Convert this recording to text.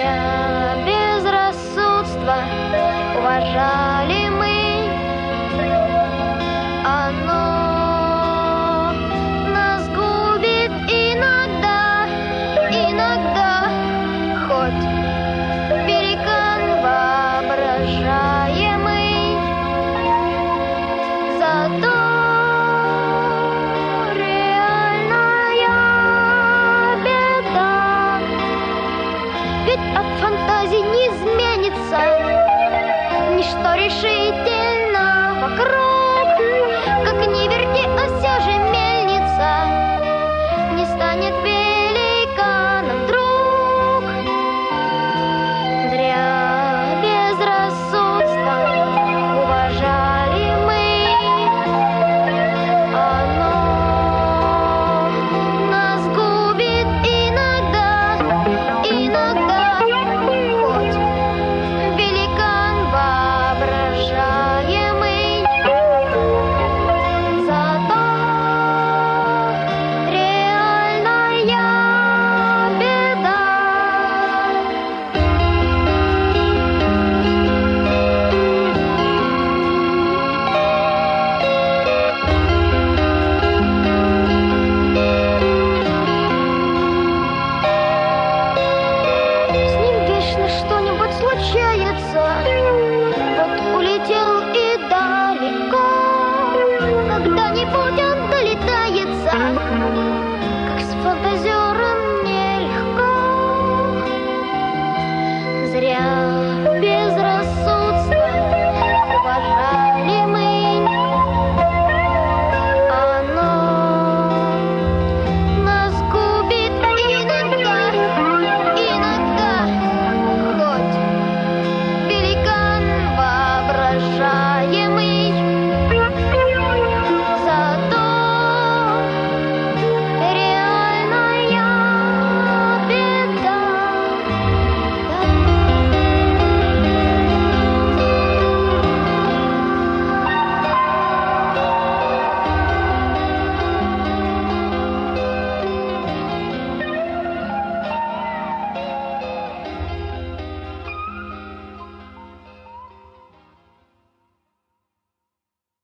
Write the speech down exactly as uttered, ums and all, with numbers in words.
Зря безрассудство уважали мы. Оно нас губит иногда, иногда, хоть великан воображаемый. Зато реальная беда, ведь от фантазий не изменится ничто решительно вокруг. Как ни верти, а все же мельница не станет великаном вдруг. Зря безрассудство уважали мы. Оно нас губит иногда, иногда, хоть великан воображаемый. Зато реальная беда. С ним вечно что-нибудь случается.